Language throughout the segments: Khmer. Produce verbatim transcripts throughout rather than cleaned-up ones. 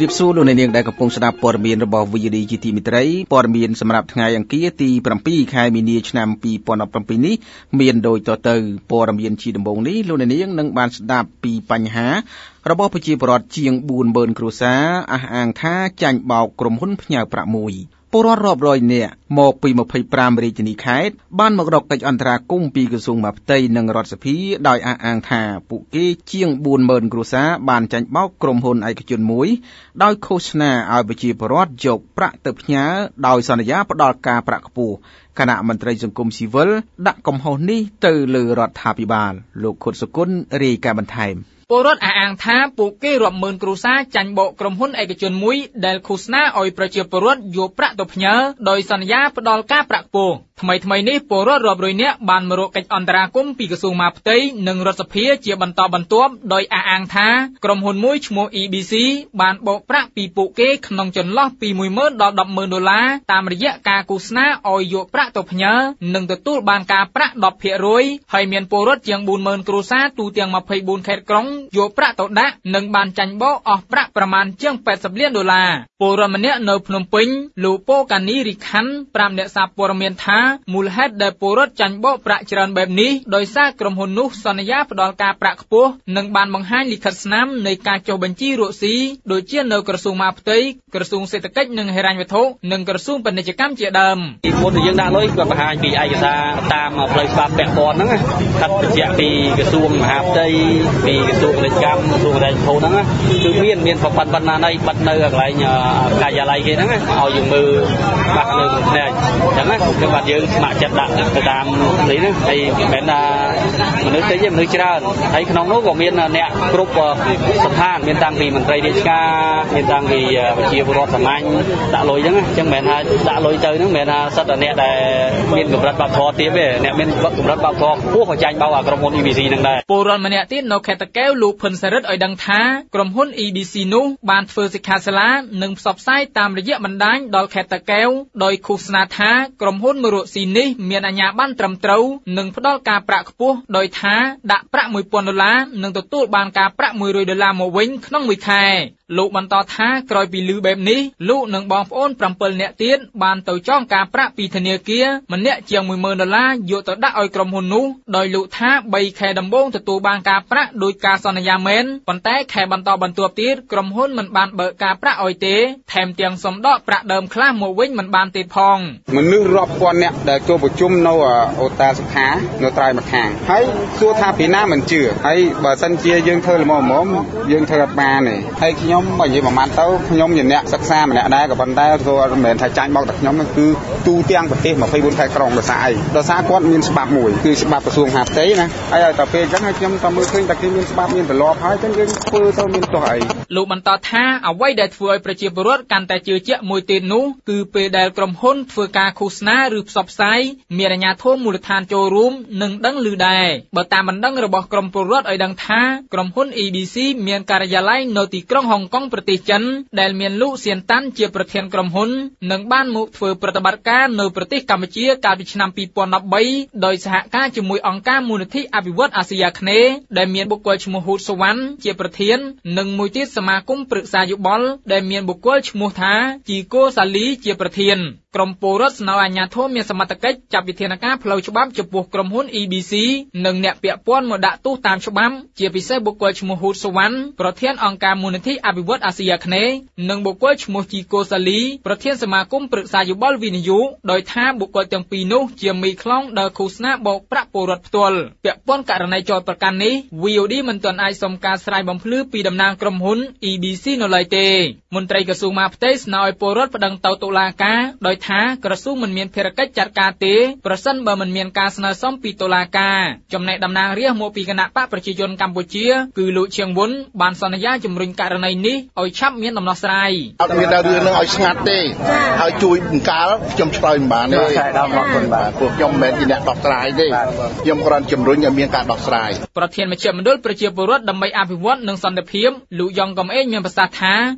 รีบสู้ลงในเนียงได้กับพงศดาปอร์เมียนระบอบวิดีจีทีมิตรปอร์เมียนสำหรับไงอย่างกี้ตีปรำปีใครมีเนียชนำปีปอนปรำปีนี้เมียนโดยต่อเตอปอร์เมียนชีดมบงนี้ลงในเนียงนังบานสดาปีปัญหาระบบพจีปรอดเจียงบูนเบิร์นครูซาอาอ่างท่าจันเบากรมหุ้นพญาประมุยปรอดรอบรอยเนี่ยมอปีมาพยปรามริจนีคายบ้านมกรกติอันตรากุ้งปีกระทรวงมาเตยนังรอดสพีดอยอาอ่างท่าปุกีเจียงบูนเบิร์นครูซาบ้านจันเบากรมหุ้นไอกจุนมุยดอยโฆษณาเอาพจีปรอดจกประเตพญาดอยสัญญาปดอลกาประกปูขณะมันตรีสังคมซีวิลดักกมโฮนี่เตอเลือรัฐาภิบาลลูกขดสกุลรีกาบันไทยปรดอ่างท้าปุกกี้รวมหมื่นครูซาจันโบกรมหุ้นเอกชนมุยเดลคูสนาออยประเจียปรดอยู่ประตบเนื้อโดยสัญญาปดอลกาประปูทำไมทำไมนี้ปรดรวบรวยเนี้ยบานมรกิจอันตรากุมปีกระทรวงมาปฏิหนึ่งรัฐสภีเจียบรรทบรรทบโดยอ่างท้ากรมหุ้นมุยชโมอีบีซีบานโบกประปีปุกกี้ขนมจนล้อปีมุยเมื่อดอดับหมื่นดอลลาร์ตามระยะกาคูสนาออยอยู่ประตบเนื้อหนึ่งตัวตู้บานกาประดอกเพียรวยให้เมียนปรดเจียงบุญหมื่นครูซาตูเตียงมาเพย์บุญแคดกรองอยู่ประตดหนึ่งบานจันโบออกประประมาณเจียงแปดสิบเหรียญดอลลาร์ปูรมันเนะเนพนมปิงลูโปกันนี้ริคันปรามเดซาปูรเมียนท้ามูลเหตุได้ปูรจันโบประจรันแบบนี้โดยซากรมหุนุสัญญาปดอลกาประขปูหนึ่งบานบังให้ลิขิตสนามในการโจบัญชีรุสีโดยเชี่ยนเนกระทรวงมาปฏิกระทรวงเศรษฐกิจหนึ่งเฮรันวัตถุหนึ่งกระทรวงเป็นกิจกรรมเจียดำอีกคนยังได้เลยกับประธานปีไอกษาตามเพลย์สปาแปะบอลนั่งทัดเจียปีกระทรวงมหาปฏิปีกระทรวงกิจกรรมกระทรวงอะไรโทนั่งคือเมียนเมียนพอปันปันนาในปันเนออะไรเนี่ยกายอะไรกันนั่งเอาอยู่มือบักหนึ่งเนี่ยอย่างนั้นคือบัดยืนมาจัดดักตามนี้นะไอ้เป็นมนุษย์ที่ยังมนุษย์เจริญไอ้ขนมโน้ก็เมียนเนี่ยกรุ๊ปสถานเมียนต่างปีมันไตรเดชกาเมียนต่างปีเชียร์บอลสมัยด่าลอยยังไงจังเมียนด่าลอยเจอนั่งเมียนสัตว์เนี่ยแต่เมียนกับรัฐบาลทอเตี้ยเบ้เนี่ยเมียนกับรัฐบาลทอพวกหัวใจเบาอ่ะกรมหุ้นอีบีซีนั่งได้ปูรอนมันเนี่ยที่นกแคตะแก้วลูกพันสระไอ้ดังท้ากรมหุ้นอีบีซีนู้บานเฟอร์สิคาสลาหนึ่งสอบไซตามระยะบันไดดอลแคตะแก้วโดยคูสนาท้ากรมหุ้นมรุซีนี้เมียนอัญญาบ้านตรำเต้าหนึ่งพดอลกาประขปูโดยท้าดะประมวยปอนดอลลาร์หนึ่งตัวตู้บานกาประมวยรวยดอลลาร์โมวิงขนมวิคายลูกบรรทอท้ากรอยปีลือแบบนี้ลูกหนึ่งบองโอนปรำเปิลเนตีนบานตัวจ้องกาประปีธเนียเกียมันเนเจียงมวยเมินดอลลาร์โยตัวดักอ้อยกรมหุ้นนู้โดยลูกท้าใบแคดัมโบงตัวตัวบานกาประโดยกาซอนยาเมนปันแต่แคบรรทอบรรตัวตีนกรมหุ้นมันบานเบิกกาประอ้อยเตแถมเตียงสมดอกประเดิมคล้าโมวิงมันบานติดพองมันนึกรอบก่อนเนี่ยได้ตัวประชุมโนโอตาสุขาโนตรายมาแข่งให้สู้ท่าปีหน้ามันเจือให้บาสันเจียยังเธอหมอหมอยังเธอมาเนี่ยให้ขยมบ่อยประมาณเท่าขยมอย่างเนี้ยสักซ่ามันเนี่ยได้กับบันไดตัวเหมือนไทยจันบอกแต่ขยมนั่นคือตูเตียงประเทศมาไฟบุญไทยกรองภาษาไอ้ภาษาก้อนมีฉบับหมู่คือฉบับกระทรวงหาเต้นะไอ้ต่อไปจังให้ขยมต่อมือขึ้นแต่ที่มีฉบับมีแต่รอพายจังยังเพื่อตัวมีตัวไอ้ลูกมันต่อท่าเอาไว้ได้ช่วยประชีพรถการแต่เจือเจ้ามวยตีนนู้คือเปเดลกรมหุ้นช่วยการโฆษณาหรือสอบไซมีระยะโทษมูลฐานโจรูมหนึ่งดังลือได้เบอร์ตามมันดังระบบกรมปรดไอ้ดังท่ากรมหุ้น อี บี ซี เมียนการยาไลโนติกรองฮ่องกงประเทศจันเดลเมียนลูเซียนตันเจียประเทศกรมหุ้นหนึ่งบ้านมุเฟือปฏิบัติการในประเทศกัมพูชีการวิชนำปีปอนนับใบโดยสหการจมวยองค์การมูลนิธิอภิวัตอาเซียคเนเดลเมียนบุกเกลชมูฮูสวรรค์เจียประเทศหนึ่งมูลที่สมาคมปรึกษายุบอลเดลเมียนบุกเกลชมูท้าจีโกซาลีเจียประเทศกรมปรดสนอาญาโทษมีสมัติกิจจับวิธีการพลอยฉบับจุบกรมหุ้น อี บี ซี หนึ่งเนี่ยเปียป้อนมดะตู้ตามฉบับเจียพิเศษบุกเกลชมูฮูสวรรค์ประเทศองค์การมูลนิธิอภิวัตอาเซียคเนหนึ่งบุกเกลชมูจีโกซาลีประเทศสมาคมปรึกษายุบอลวินยูโดยท่าบุกเกลจังปีนู้เจียมีคล้องเดอคูสนาบอกประปรดตัวเปียป้อนการในจอดประกันนี้วีโอดีมันตอนไอสมการสลายบอมพลื้ปีดำนางกรมหุ้น อี บี ซี โนไลเตมนตรีกระทรวงมาเตสนอยปรดประดังเตาตุลากาโดยท่ากระทรวงมันเมียนเพรกิจจัดการเตประสันเบอร์มันเมียนการสนาซ้อมปีตุลากาจำในดำนางเรียกโมปีคณะปะประชาชนกัมพูชีคือลุเชียงวุ้นบานสัญญาจำริงการในนี้เอาชับเมียนดำนาสไรเอาเมียนดาวเรืองเอาชงัดเตเอาจุยกาลจำชปลายบานเลยดาวน์คนบานพวกยมเมนที่เนี่ยดอกสายเตยมกรอนจำริงยังเมียนการดอกสายประเทศมาเชื่อมด้วยประชาชนดำใบอภิวัตหนึ่งสันเดพิมลุยองกำเอ็งเมียนภาษาท้าประสัน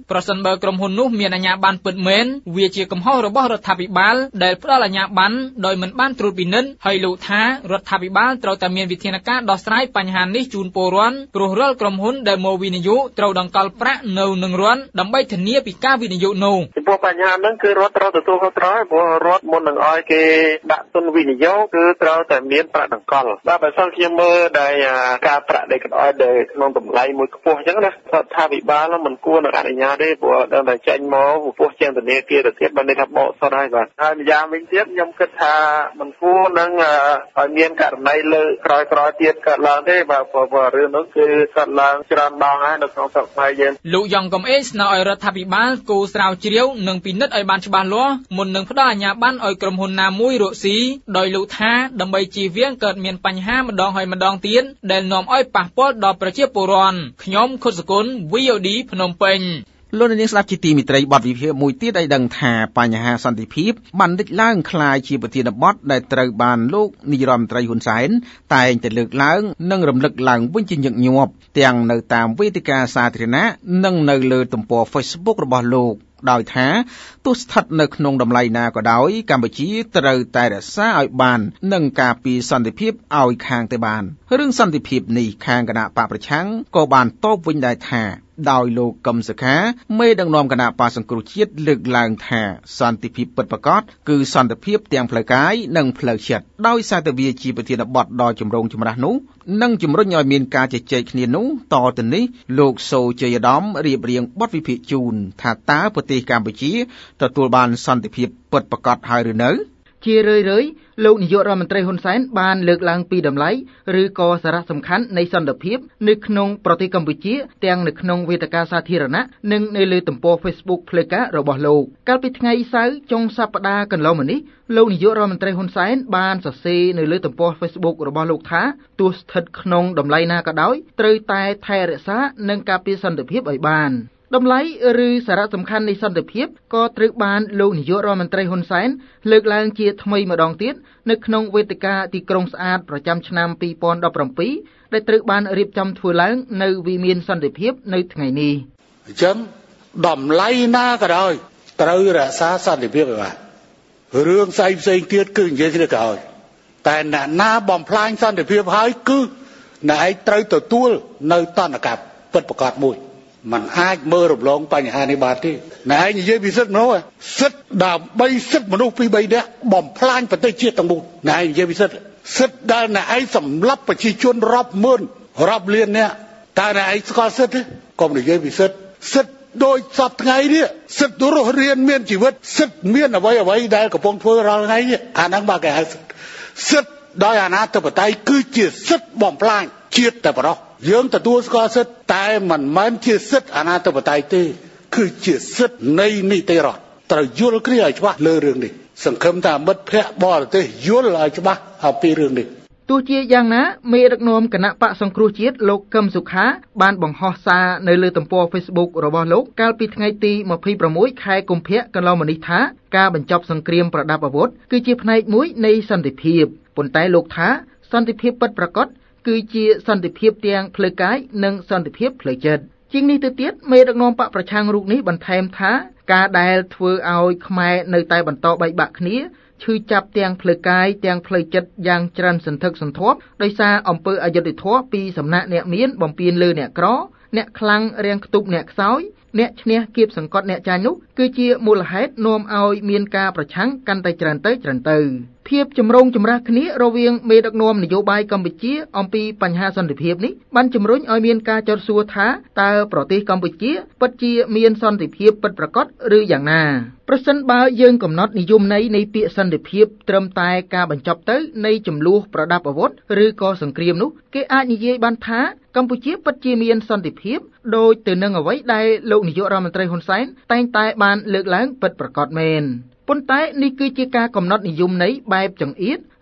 បើក្រុមហ៊ុននោះមានអាជ្ញាប័ណ្ណពិតមែនវាជាកំហុសរបស់រដ្ឋាភិបាលដែលផ្ដល់អាជ្ញាប័ណ្ណដោយមិនបានត្រួតពិនិត្យហើយលោកថារដ្ឋាភិបាលត្រូវតែមានវិធានការដោះស្រាយបញ្ហានេះជូនពលរដ្ឋព្រោះរាល់ក្រុមហ៊ុនដែលមកវិនិយោគត្រូវដង្កល់ប្រាក់នៅនឹងរដ្ឋដើម្បីធានាពីការវិនិយោគនោះចំពោះបញ្ហាហ្នឹងគឺរដ្ឋត្រូវទទួលខុសត្រូវព្រោះរដ្ឋមុននឹងឲ្យគេដាក់ទុនវិនិយោគគឺត្រូវតែមានប្រាក់ដង្កល់បាទបើសិនខ្ញុំមើលដែលការប្រាក់ដែលកណ្ដាលដែលក្នុងតម្លៃមួយខ្ពស់អញ្ចឹងណារដ្ឋាភិបាលមិនគួរនឹងអនុញ្ញាតទេព្រោះដល់តែចេញមកខ្ពស់ជាងធនាគារទៅទៀតបានន័យថាបកសុទ្ធហើយបាទហើយម្យ៉ាងវិញទៀតខ្ញុំគិតថាមិនគួរនឹងឲ្យមានករណីលើក្រោយក្រោយទៀតកើតឡើងទេបាទព្រោះរឿងនោះគឺកើតឡើងច្រើនដងហើយនៅក្នុងស្រុកខ្មែរយើងលោកយ៉ងកំអេស្នើឲ្យរដ្ឋាភិបាលគូស្រាវជ្រាវនិងពិនិត្យឲ្យបានច្បាស់លាស់មុននឹងផ្ដល់អាជ្ញាប័ណ្ណឲ្យក្រុមហ៊ុនណាមួយរកស៊ីដោយលោកថាដើម្បីជៀសវាងកើតមានបញ្ហាម្ដងហើយម្ដងទៀតដែលនាំឲ្យប៉ះពាល់ដល់ប្រជាពលរដ្ឋខ្ញុំខុតសគុណ វី អូ ឌី ភ្នំពេញលោកនាងស្ដាប់ជាទីមេត្រីបទវិភាគមួយទៀតឲ្យដឹងថាបញ្ហាសន្តិភាពបានលេចឡើងคล้ายជាប្រធានបទដែលត្រូវបានលោកនាយរដ្ឋមន្ត្រីហ៊ុនសែនតែងតែលើកឡើងនិងរំលឹកឡើងវិញជាញឹកញាប់ទាំងនៅតាមវេទិកាសាធារណៈនិងនៅលើទំព័រ Facebook របស់លោកដោយថាទោះស្ថិតនៅក្នុងតម្លៃណាក៏ដោយកម្ពុជាត្រូវតែរក្សាឲ្យបាននិងការពារសន្តិភាពឲ្យខាងតែបានរឿងសន្តិភាពនេះខាងគណៈបកប្រឆាំងក៏បានតបវិញដែរថាដោយលោកកឹមសុខាមេដឹកនាំគណៈបកសង្គ្រោះជាតិលើកឡើងថាសន្តិភាពពិតប្រាកដគឺសន្តិភាពទាំងផ្លូវកាយនិងផ្លូវចិត្តដោយសារតែវាជាប្រធានបទដ៏ចម្រូងចម្រាសនោះនិងជំរុញឲ្យមានការជជែកគ្នានោះតទៅនេះលោកសូជ័យឧត្តមរៀបរៀងបទវិភាគជូនថាតើប្រទេសកម្ពុជាទទួលបានសន្តិភាពពិតប្រាកដហើយឬនៅជារឿយៗលោកនាយករដ្ឋមន្ត្រីហ៊ុនសែនបានលើកឡើងពីតម្លៃឬក៏សារៈសំខាន់នៃសន្តិភាពនៅក្នុងប្រទេសកម្ពុជាទាំងនៅក្នុងវេទិកាសាធារណៈនិងនៅលើទំព័រ Facebook ផ្លូវការរបស់លោកកាលពីថ្ងៃសៅរ៍ចុងសប្តាហ៍កន្លងមកនេះលោកនាយករដ្ឋមន្ត្រីហ៊ុនសែនបានសរសេរនៅលើទំព័រ Facebook របស់លោកថាទោះស្ថិតក្នុងតម្លៃណាក៏ដោយត្រូវតែថែរក្សានិងការពារសន្តិភាពឲ្យបានតម្លៃឬសារៈសំខាន់នៃសន្តិភាពក៏ត្រូវបានលោកនាយករដ្ឋមន្ត្រីហ៊ុនសែនលើកឡើងជាថ្មីម្ដងទៀតនៅក្នុងវេទិកាទីក្រុងស្អាតប្រចាំឆ្នាំពីរពាន់ដប់ប្រាំពីរដែលត្រូវបានរៀបចំធ្វើឡើងនៅវិមានសន្តិភាពនៅថ្ងៃនេះអញ្ចឹងតម្លៃណាក៏ដោយត្រូវរក្សាសន្តិភាពឲ្យបានរឿងផ្សេងផ្សេងទៀតគឺនិយាយគ្នាក៏ហើយតែអ្នកណាបំផ្លាញសន្តិភាពហើយគឺអ្នកឯងត្រូវទទួលនៅតន្តកម្មពិតប្រាកដមួយมันអាចមើលរំលងបញ្ហានេះបានទេណែឯងនិយាយពីសិទ្ធិមនុស្សសិទ្ធិដើម្បីសិទ្ធិមនុស្សពីរបីនាក់បំផ្លាញប្រទេសជាតិទាំងមូលណែឯងនិយាយពីសិទ្ធិសិទ្ធិដែលណែឯងសម្លាប់ប្រជាជនរាប់ម៉ឺនរាប់លាននាក់តើណែឯងស្គាល់សិទ្ធិទេកុំនិយាយពីសិទ្ធិសិទ្ធិដោយសពថ្ងៃនេះសិទ្ធិរស់រានមានជីវិតសិទ្ធិមានអ្វីអ្វីដែលកំពុងធ្វើរាល់ថ្ងៃនេះអាហ្នឹងបាទគេហៅសិទ្ធិសិទ្ធិដោយអាណាធិបតេយ្យគឺជាសិទ្ធិបំផ្លាញជាតិតែប៉ុណ្ណោះយើងទទួលស្គាល់សិទ្ធិតែមិនមែនជាសិទ្ធិអាណាធិបតេយ្យទេគឺជាសិទ្ធិនៃនីតិរដ្ឋត្រូវយល់គ្នាឲ្យច្បាស់លើរឿងនេះសង្ឃឹមថាមិត្តភ័ក្តិបរទេសយល់ឲ្យច្បាស់អំពីរឿងនេះទោះជាយ៉ាងណាមេដឹកនាំគណៈបកសង្គ្រោះជាតិលោកកឹមសុខាបានបង្ហោះសារនៅលើទំព័រ Facebook របស់លោកកាលពីថ្ងៃទីម្ភៃប្រាំមួយខែកុម្ភៈកន្លងមកនេះថាការបញ្ចប់សង្គ្រាមប្រដាប់អាវុធគឺជាផ្នែកមួយនៃសន្តិភាពប៉ុន្តែលោកថាសន្តិភាពពិតប្រាកដគឺជាសន្តិភាពទាំងផ្លូវកាយនិងសន្តិភាពផ្លូវចិត្តជាងនេះទៅទៀតមេដឹកនាំបកប្រឆាំងរូបនេះបន្ថែមថាការដែលធ្វើឲ្យខ្មែរនៅតែបន្តបែកបាក់គ្នាឈឺចាប់ទាំងផ្លូវកាយទាំងផ្លូវចិត្តយ៉ាងច្រើនសន្ធឹកសន្ធាប់ដោយសារអំពើអយុត្តិធម៌ពីសំណាក់អ្នកមានបំពានលើអ្នកក្រអ្នកខ្លាំងរាំងខ្ទប់អ្នកខ្សោយអ្នកឈ្នះគៀបសង្កត់អ្នកចាញ់នោះគឺជាមូលហេតុនាំឲ្យមានការប្រឆាំងកាន់តែច្រើនទៅច្រើនទៅភាពចម្រូងចម្រាសគ្នារវាងមេដឹកនាំនយោបាយកម្ពុជាអំពីបញ្ហាសន្តិភាពនេះបានជំរុញឲ្យមានការចោទសួរថាតើប្រទេសកម្ពុជាពិតជាមានសន្តិភាពពិតប្រាកដឬយ៉ាងណាប្រសិនបើយើងកំណត់និយមន័យនៃពាក្យសន្តិភាពត្រឹមតែការបញ្ចប់ទៅនៃចំនួនប្រដាប់អាវុធឬក៏សង្គ្រាមនោះគេអាចនិយាយបានថាកម្ពុជាពិតជាមានសន្តិភាពដោយទៅនឹងអ្វីដែលលោកនាយករដ្ឋមន្ត្រីហ៊ុនសែនតែងតែបានលើកឡើងពិតប្រាកដមែនប៉ុន្តែនេះគឺជាការកំណត់និយមន័យបែបចង្អៀត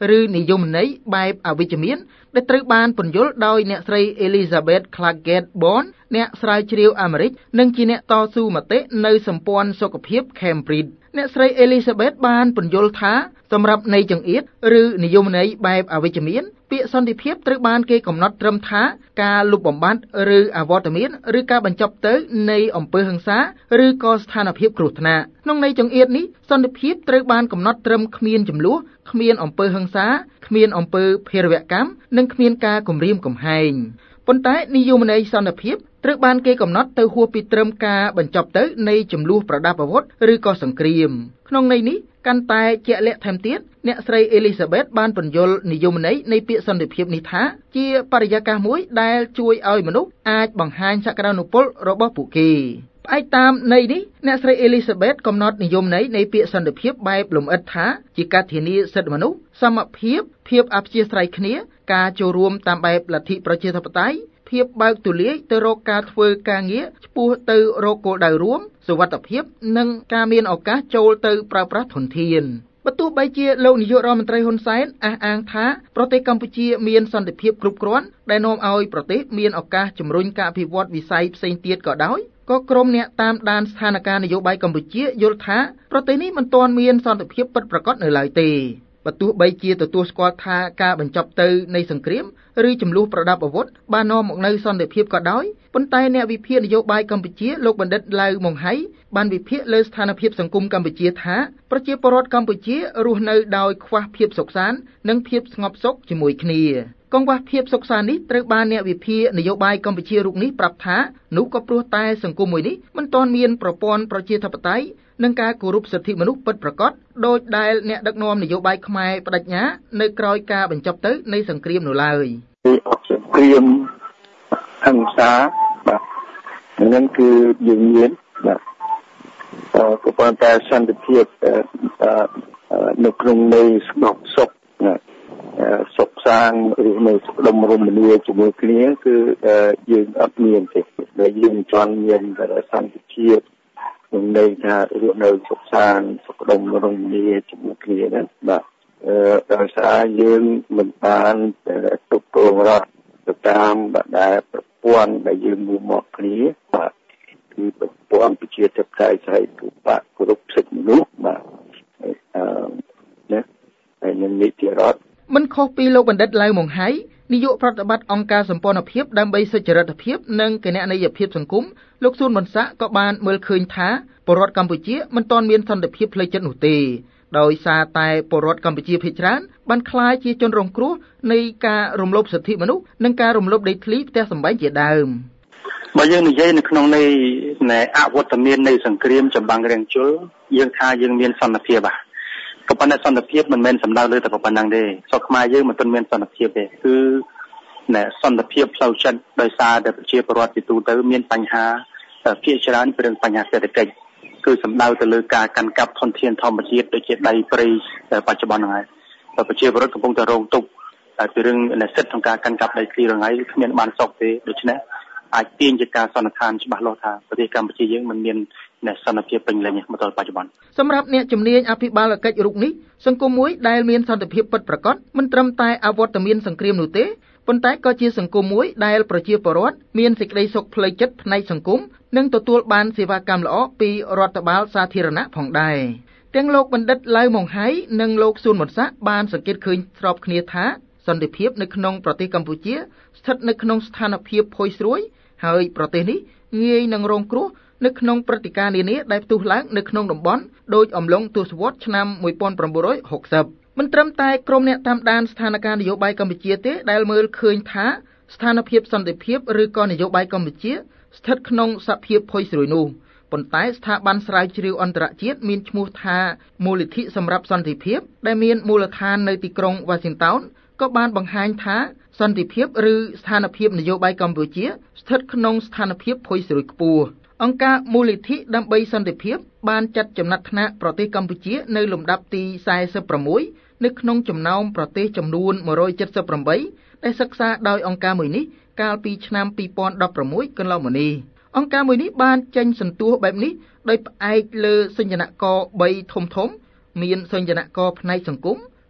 ឬនិយមន័យបែបអវិជ្ជមានដែលត្រូវបានពន្យល់ដោយអ្នកស្រី Elizabeth Clagett Bond អ្នកស្រាវជ្រាវអាមេរិកនិងជាអ្នកតស៊ូមតិនៅសម្ព័ន្ធសុខភាព Cambridge អ្នកស្រី Elizabeth បានពន្យល់ថាសម្រាប់ន័យចង្អៀតឬនិយមន័យបែបអវិជ្ជមានពាក្យសន្តិភាពត្រូវបានគេកំណត់ត្រឹមថាការលុបបំបាត់ឬអវត្តមានឬការបញ្ចប់ទៅនៃអំពើហិង្សាឬក៏ស្ថានភាពគ្រោះថ្នាក់ក្នុងន័យចង្អៀតនេះសន្តិភាពត្រូវបានកំណត់ត្រឹមគ្មានចំនួនគ្មានអំពើហិង្សាគ្មានអំពើភេរវកម្មនិងគ្មានការគំរាមកំហែងប៉ុន្តែនិយមន័យសន្តិភាពត្រូវបានគេកំណត់ទៅហួសពីត្រឹមការបញ្ចប់ទៅនៃចំនួនប្រដាប់អាវុធឬក៏សង្គ្រាមក្នុងន័យនេះកាន់តែជាក់លាក់ថែមទៀតអ្នកស្រី Elizabeth បានពន្យល់និយមន័យនៃពាក្យសន្តិភាពនេះថាជាបរិយាកាសមួយដែលជួយឲ្យមនុស្សអាចបង្ហាញសក្តានុពលរបស់ពួកគេផ្អែកតាមន័យនេះអ្នកស្រី Elizabeth កំណត់និយមន័យនៃពាក្យសន្តិភាពបែបលម្អិតថាជាការធានាសិទ្ធិមនុស្សសមភាពភាពអព្យាស្រ័យគ្នាការចូលរួមតាមបែបលទ្ធិប្រជាធិបតេយ្យភាពបើកទូលាយទៅរកការធ្វើការងារឆ្ពោះទៅរកគោលដៅរួមសុវត្ថិភាពនិងការមានឱកាសចូលទៅប្រើប្រាស់ធនធានបើទោះបីជាលោកនាយករដ្ឋមន្ត្រីហ៊ុនសែនអះអាងថាប្រទេសកម្ពុជាមានសន្តិភាពគ្រប់គ្រាន់ដែលនាំឲ្យប្រទេសមានឱកាសជំរុញការអភិវឌ្ឍវិស័យផ្សេងទៀតក៏ដោយក៏ក្រុមអ្នកតាមដានស្ថានភាពនយោបាយកម្ពុជាយល់ថាប្រទេសនេះមិនទាន់មានសន្តិភាពពិតប្រាកដនៅឡើយទេបើទោះបីជាទទួលស្គាល់ថាការបញ្ចប់ទៅនៃសង្គ្រាមឬចំនួនប្រដាប់អាវុធបាននាំមកនូវសន្តិភាពក៏ដោយប៉ុន្តែអ្នកវិភាគនយោបាយកម្ពុជាលោកបណ្ឌិតឡៅម៉ុងហៃបានវិភាគលើស្ថានភាពសង្គមកម្ពុជាថាប្រជាពលរដ្ឋកម្ពុជារស់នៅដោយខ្វះភាពសុខសាន្តនិងភាពស្ងប់សុខជាមួយគ្នាកង្វះភាពសុខសាន្តនេះត្រូវបានអ្នកវិភាគនយោបាយកម្ពុជារូបនេះប្រាប់ថានោះក៏ព្រោះតែសង្គមមួយនេះមិនទាន់មានប្រព័ន្ធប្រជាធិបតេយ្យនិងការគោរពសិទ្ធិមនុស្សពិតប្រាកដដោយដែលអ្នកដឹកនាំនយោបាយខ្មែរបដិញ្ញានៅក្រោយការបញ្ចប់ទៅនៃសង្គ្រាមនោះឡើយពីអសង្គ្រាមហិង្សាបាទហ្នឹងគឺយើងមានបាទក៏ប៉ុន្តែសន្តិភាពនៅក្នុងនៃស្ងប់សុខសុខសាន្តឬនៅសុខដុមរមនាជាមួយគ្នាគឺយើងអត់មានទេដែលយើងចង់មានសន្តិភាពក្នុងន័យថារស់នៅសុខសាន្តសុខដុមរមនាជាមួយគ្នាណាបាទអឺដោយសារយើងមិនបានទប់ទល់រដ្ឋទៅតាមដែលប្រព័ន្ធដែលយើងមកមកគ្នាបាទគឺប្រព័ន្ធប្រជាធិបតេយ្យស្អីគឺបាក់គ្រប់សិទ្ធិមនុស្សបាទអឺណាហើយនឹងនីតិរដ្ឋមិនខុសពីលោកបណ្ឌិតឡៅម៉ុងហៃនាយកប្រតិបត្តិអង្គការសម្ព័ន្ធភាពដើម្បីសុចរិតភាពនិងគណនេយ្យភាពសង្គមលោកសួនបន្សាក់ក៏បានមើលឃើញថាពលរដ្ឋកម្ពុជាមិនទាន់មានសន្តិភាពផ្លូវចិត្តនោះទេដោយសារតែពលរដ្ឋកម្ពុជាភាគច្រើនបានក្លាយជាជនរងគ្រោះនៃការរំលោភសិទ្ធិមនុស្សនិងការរំលោភដីធ្លីផ្ទះសម្បែងជាដើមបើយើងនិយាយនៅក្នុងនៃអវត្តមាននៃសង្គ្រាមចម្បាំងរាំងជលយើងថាយើងមានសន្តិភាពបាទក៏ប៉ុន្តែសន្តិភាពមិនមែនសំដៅលើតែប៉ុណ្្នឹងទេស្រុកខ្មែរយើងមិនទាន់មានសន្តិភាពទេគឺណែសន្តិភាពផ្លូវចិត្តដោយសារតែប្រជាពលរដ្ឋជាទូទៅមានបញ្ហាភាគច្រើនពីរឿងបញ្ហាសេដ្ឋកិច្ចគឺសំដៅទៅលើការកាន់កាប់ធនធានធម្មជាតិដូចជាដីព្រៃបច្ចុប្បន្នហ្នឹងហើយតែប្រជាពលរដ្ឋកំពុងតែរងទុក្ខតែពីរឿងសិទ្ធិក្នុងការកាន់កាប់ដីធ្លីរងហើយគ្មានបានសុខទេដូច្នេះអាចទាញជាការសន្និដ្ឋានច្បាស់លាស់ថាប្រទេសកម្ពុជាយើងមិនមានសន្តិភាពពេញលេញមកដល់បច្ចុប្បន្នសម្រាប់អ្នកជំនាញអភិបាលកិច្ចរូបនេះសង្គមមួយដែលមានសន្តិភាពពិតប្រាកដមិនត្រឹមតែអវត្តមានសង្គ្រាមនោះទេប៉ុន្តែក៏ជាសង្គមមួយដែលប្រជាពលរដ្ឋមានសេចក្តីសុខផ្លូវចិត្តផ្នែកសង្គមនិងទទួលបានសេវាកម្មល្អពីរដ្ឋបាលសាធារណៈផងដែរទាំងលោកបណ្ឌិតឡៅម៉ុងហៃនិងលោកសួនមុនសាក់បានសង្កេតឃើញស្របគ្នាថាសន្តិភាពនៅក្នុងប្រទេសកម្ពុជាស្ថិតនៅក្នុងស្ថានភាពផុយស្រួយហើយប្រទេសនេះងាយនឹងរងគ្រោះនៅក្នុងព្រឹត្តិការណ៍នានាដែលផ្ទុះឡើងនៅក្នុងតំបន់ដោយអំឡុងទសវត្សរ៍ឆ្នាំmột nghìn chín trămหกสิบមិនត្រឹមតែក្រុមអ្នកតាមដានស្ថានភាពនយោបាយកម្ពុជាទេដែលមើលឃើញថាស្ថានភាពសន្តិភាពឬក៏នយោបាយកម្ពុជាស្ថិតក្នុងសភាពផុយស្រួយនោះប៉ុន្តែស្ថាប័នស្រាវជ្រាវអន្តរជាតិមានឈ្មោះថាមូលនិធិសម្រាប់សន្តិភាពដែលមានមូលដ្ឋាននៅទីក្រុង Washington ក៏បានបង្ហាញថាសន្តិភាពឬស្ថានភាពនយោបាយកម្ពុជាស្ថិតក្នុងស្ថានភាពផុយស្រួយខ្ពស់អង្គការមូលនិធិដើម្បីសន្តិភាពបានចាត់ចំណាត់ថ្នាក់ប្រទេសកម្ពុជានៅលំដាប់ទីสี่สิบหกនៅក្នុងចំណោមប្រទេសចំនួនmột trăm七mươi támដែលសិក្សាដោយអង្គការមួយនេះកាលពីឆ្នាំtwo thousand sixteenកន្លងមកនេះអង្គការមួយនេះបានចេញសន្ទុះបែបនេះដោយផ្អែកលើសញ្ញនករបីធំធំមានសញ្ញនករផ្នែកសង្គម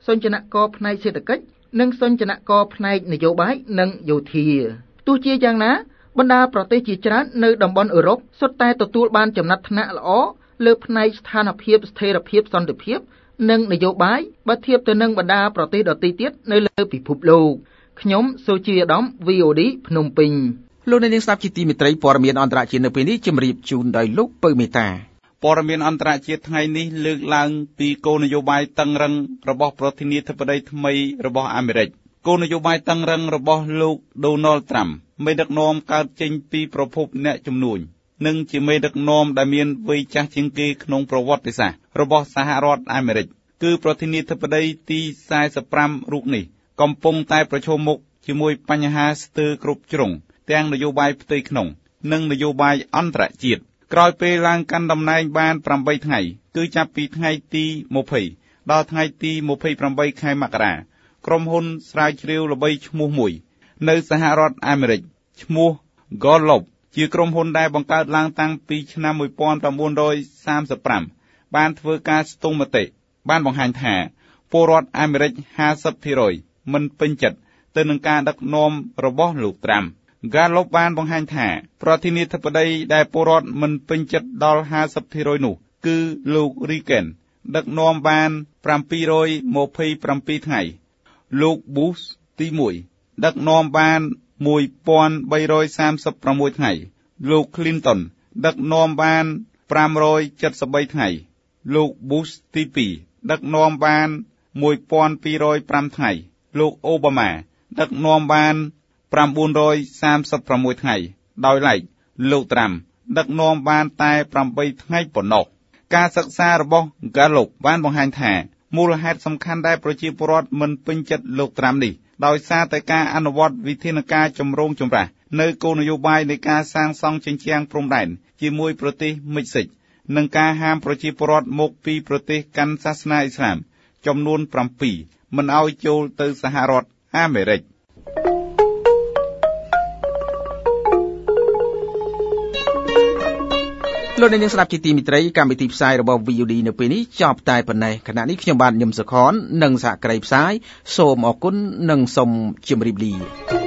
សញ្ជនករផ្នែកសេដ្ឋកិច្ចនិងសញ្ជនករផ្នែកនយោបាយនិងយោធាទោះជាយ៉ាងណាបណ្ដាប្រទេសជាច្រើននៅតំបន់អឺរ៉ុបសុទ្ធតែទទួលបានចំណាត់ថ្នាក់ល្អលើផ្នែកស្ថានភាពស្ថិរភាពសន្តិភាពនិងនយោបាយបើធៀបទៅនឹងបណ្ដាប្រទេសដទៃទៀតនៅលើពិភពលោកខ្ញុំសូជាអាដាម វី អូ ឌី ភ្នំពេញលោកអ្នកនាងស្ដាប់ជាទីមេត្រីព័ត៌មានអន្តរជាតិនៅពេលនេះជម្រាបជូនដោយលោកពៅមេតាព័ត៌មានអន្តរជាតិថ្ងៃនេះលើកឡើងពីគោលនយោបាយតឹងរឹងរបស់ប្រធានាធិបតីថ្មីរបស់អាមេរិកគោលនយោបាយតឹងរឹងរបស់លោក Donald Trump មេដឹកនាំកើតចេញពីប្រភពអ្នកជំនួញនិងជាមេដឹកនាំដែលមានវ័យចាស់ជាងគេក្នុងប្រវត្តិសាស្ត្ររបស់សហរដ្ឋអាមេរិកគឺប្រធានាធិបតីទីសែសិបប្រាំរូបនេះកំពុងតែប្រឈមមុខជាមួយបញ្ហាស្ទើរគ្រប់ជ្រុងទាំងនយោបាយផ្ទៃក្នុងនិងនយោបាយអន្តរជាតិក្រោយពេលឡើងកាន់តំណែងបានប្រាំបីថ្ងៃគឺចាប់ពីថ្ងៃទីម្ភៃដល់ថ្ងៃទីម្ភៃប្រាំបីខែមករាក្រុមហ៊ុនស្រាវជ្រាវល្បីឈ្មោះមួយនៅសហរដ្ឋអាមេរិកឈ្មោះ Gallup ជាក្រុមហ៊ុនដែលបង្កើតឡើងតាំងពីឆ្នាំmột nghìn chín trăm ba mươi lămបានធ្វើការស្ទង់មតិបានបង្ហាញថាពលរដ្ឋអាមេរិកห้าสิบភាគរយមិនពេញចិត្តទៅនឹងការដឹកនាំរបស់លោកត្រាំ Gallup បានបង្ហាញថាប្រធានាធិបតីដែលពលរដ្ឋមិនពេញចិត្តដល់ห้าสิบភាគរយនោះគឺលោក Reagan ដឹកនាំបានเจ็ดร้อยยี่สิบเจ็ดថ្ងៃលោក Bush ទីមួយដឹកនាំបានmột nghìn ba trăm ba mươi sáuថ្ងៃលោក Clinton ដឹកនាំបានห้าร้อยเจ็ดสิบสามថ្ងៃលោក Bush ទីពីរដឹកនាំបានmột nghìn hai trămห้าថ្ងៃលោក Obama ដឹកនាំបានchín trăm ba mươi sáuថ្ងៃដោយឡែកលោក Trump ដឹកនាំបានតែeightថ្ងៃប៉ុណ្ណោះការសិក្សារបស់ Gallup បានបង្ហាញថាមូលហេតុសំខាន់ដែលប្រជាពលរដ្ឋមិនពេញចិត្តលោក Trump នេះដោយសារតែការអនុវត្តវិធានការចម្រូងចម្រាសនៅគោលនយោបាយនៃការសាងសង់ជញ្ជាំងព្រំដែនជាមួយប្រទេសមិចស៊ិកនិងការហាមប្រជាពលរដ្ឋមកពីប្រទេសកាន់សាសនាអ៊ីស្លាមចំនួនเจ็ดមិនឲ្យចូលទៅសហរដ្ឋអាមេរិកលោកអ្នកនាងស្ដាប់ជាទីមេត្រីកម្មវិធីផ្សាយរបស់ វី អូ ឌី នៅពេលនេះចប់តែប៉ុណ្ណេះខណៈនេះខ្ញុំបាទញឹមសុខននិងសហគ្រាសផ្សាយសូមអរគុណនិងសូមជម្រាបលា